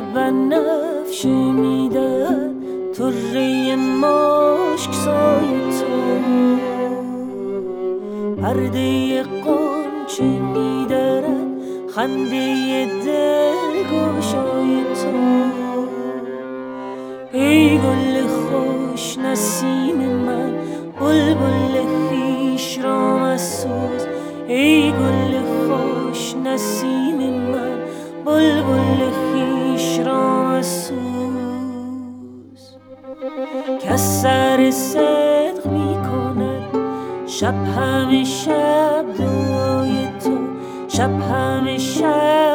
بنفشه میدهد طره مشک سای تو، پرده قنچه میدرد خنده دلگشای تو. ای گل خوش نسیم من، بلبل خویش را مسوز. ای گل خوش نسیم من، بلبل خویش را مسوز. کس سر صدق می کند شب همه شب دعای تو، شب همه شب